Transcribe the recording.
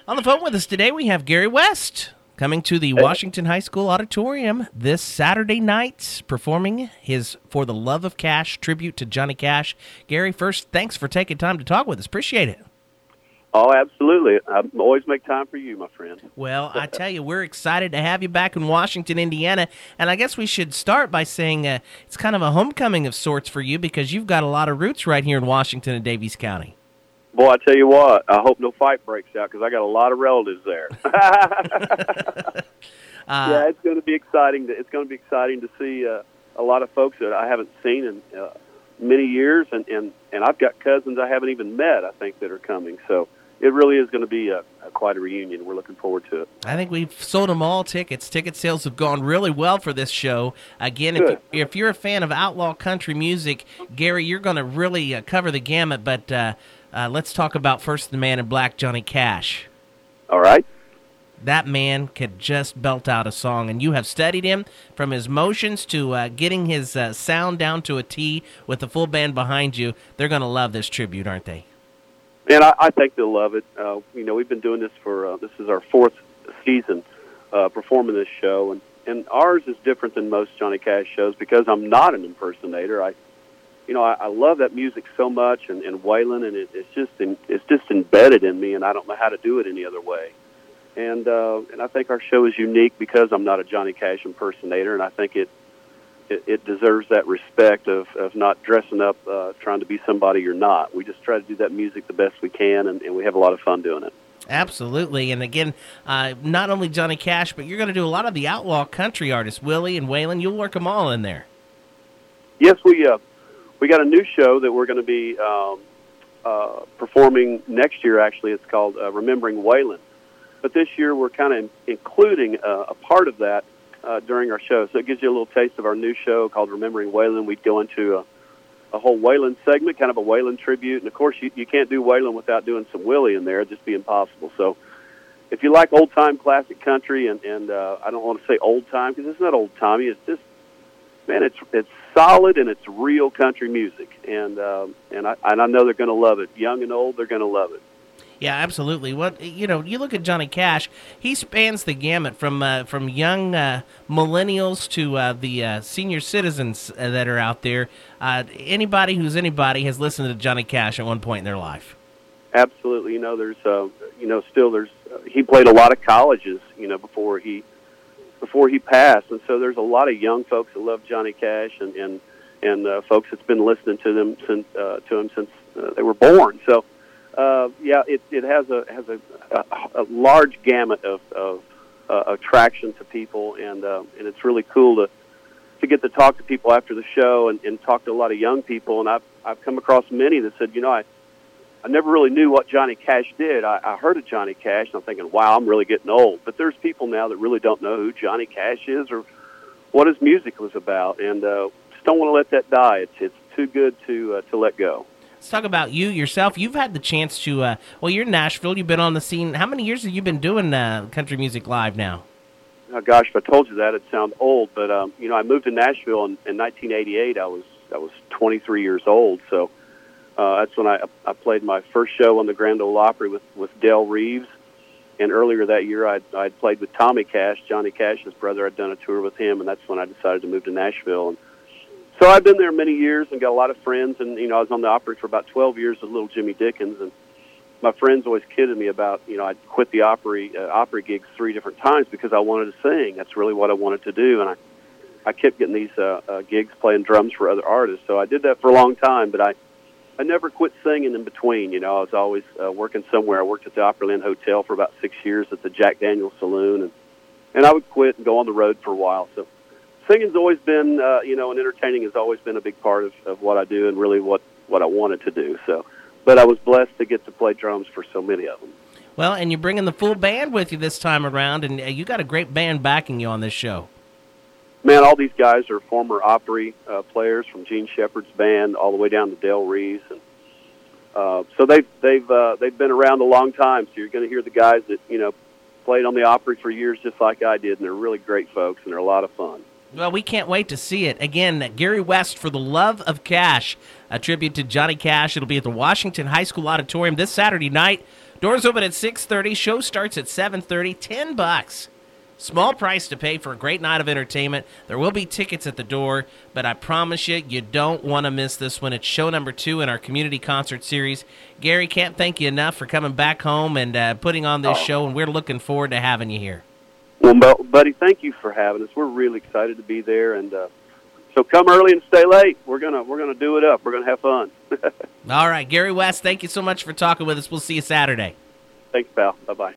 On the phone with us today, we have Gary West coming to the Washington High School Auditorium this Saturday night, performing his For the Love of Cash tribute to Johnny Cash. Gary, first, thanks for taking time to talk with us. Appreciate it. Oh, absolutely. I always make time for you, my friend. Well, I tell you, we're excited to have you back in Washington, Indiana, and I guess we should start by saying it's kind of a homecoming of sorts for you because you've got a lot of roots right here in Washington and Daviess County. Boy, I tell you what, I hope no fight breaks out because I got a lot of relatives there. Yeah, it's going to be exciting. It's going to be exciting to see a lot of folks that I haven't seen in many years, and I've got cousins I haven't even met, I think, that are coming. So it really is going to be quite a reunion. We're looking forward to it. I think we've sold them all tickets. Ticket sales have gone really well for this show. Again, if you're a fan of outlaw country music, Gary, you're going to really cover the gamut, but let's talk about first the man in black, Johnny Cash. All right. That man could just belt out a song, and you have studied him from his motions to getting his sound down to a T with the full band behind you. They're going to love this tribute, aren't they? And I think they'll love it. We've been doing this for, this is our fourth season performing this show, and ours is different than most Johnny Cash shows because I'm not an impersonator. I love that music so much, and Waylon, and it's just embedded in me, and I don't know how to do it any other way. And I think our show is unique because I'm not a Johnny Cash impersonator, and I think it deserves that respect of not dressing up, trying to be somebody you're not. We just try to do that music the best we can, and we have a lot of fun doing it. Absolutely. And again, not only Johnny Cash, but you're going to do a lot of the outlaw country artists, Willie and Waylon. You'll work them all in there. Yes, we got a new show that we're going to be performing next year, actually. It's called Remembering Waylon. But this year we're kind of including a part of that during our show. So it gives you a little taste of our new show called Remembering Waylon. We'd go into a whole Waylon segment, kind of a Waylon tribute. And, of course, you can't do Waylon without doing some Willie in there. It'd just be impossible. So if you like old-time classic country, and I don't want to say old-time because it's not old-timey. It's just, man, it's solid and it's real country music. And I know they're going to love it. Young and old, they're going to love it. Yeah, absolutely. You look at Johnny Cash. He spans the gamut from young millennials to the senior citizens that are out there. Anybody who's anybody has listened to Johnny Cash at one point in their life. Absolutely. He played a lot of colleges, before he passed, and so there's a lot of young folks that love Johnny Cash, and folks that's been listening to him since they were born. So. It has a large gamut of attraction to people, and it's really cool to get to talk to people after the show and talk to a lot of young people. And I've come across many that said, I never really knew what Johnny Cash did. I heard of Johnny Cash, and I'm thinking, wow, I'm really getting old. But there's people now that really don't know who Johnny Cash is or what his music was about, and just don't want to let that die. It's too good to let go. Let's talk about you yourself. You've had the chance to, you're in Nashville. You've been on the scene. How many years have you been doing country music live now? Oh, gosh, if I told you that, it'd sound old. But, I moved to Nashville in 1988. I was 23 years old. So that's when I played my first show on the Grand Ole Opry with Del Reeves. And earlier that year, I'd played with Tommy Cash, Johnny Cash's brother. I'd done a tour with him, and that's when I decided to move to Nashville. And so I've been there many years and got a lot of friends, and, I was on the Opry for about 12 years with little Jimmy Dickens, and my friends always kidded me about, I'd quit the Opry gigs 3 different times because I wanted to sing. That's really what I wanted to do, and I kept getting these gigs playing drums for other artists, so I did that for a long time, but I never quit singing in between. I was always working somewhere. I worked at the Opryland Hotel for about 6 years at the Jack Daniel's Saloon, and I would quit and go on the road for a while, so singing's always been, and entertaining has always been a big part of what I do and really what I wanted to do. So, but I was blessed to get to play drums for so many of them. Well, and you're bringing the full band with you this time around, and you got a great band backing you on this show. Man, all these guys are former Opry players from Gene Shepard's band all the way down to Del Reeves, and so they've been around a long time. So you're going to hear the guys that played on the Opry for years, just like I did, and they're really great folks, and they're a lot of fun. Well, we can't wait to see it. Again, Gary West for the Love of Cash, a tribute to Johnny Cash. It'll be at the Washington High School Auditorium this Saturday night. Doors open at 6:30. Show starts at 7:30. $10. Small price to pay for a great night of entertainment. There will be tickets at the door, but I promise you don't want to miss this one. It's show number 2 in our community concert series. Gary, can't thank you enough for coming back home and putting on this show, and we're looking forward to having you here. Well, buddy, thank you for having us. We're really excited to be there, and so come early and stay late. We're gonna do it up. We're gonna have fun. All right, Gary West, thank you so much for talking with us. We'll see you Saturday. Thanks, pal. Bye-bye.